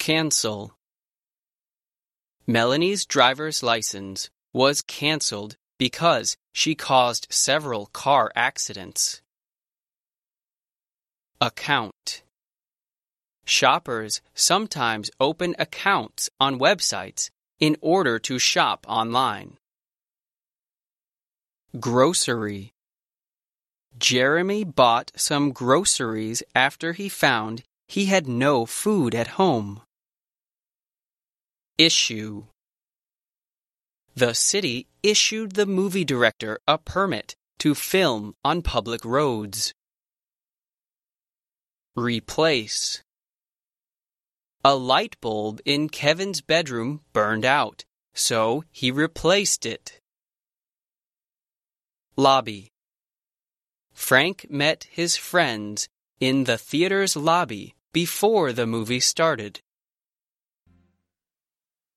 Cancel. Melanie's driver's license was canceled because she caused several car accidents. Account. Shoppers sometimes open accounts on websites in order to shop online. Grocery. Jeremy bought some groceries after he found he had no food at home. Issue. The city issued the movie director a permit to film on public roads. Replace. A light bulb in Kevin's bedroom burned out, so he replaced it. Lobby. Frank met his friends in the theater's lobby before the movie started.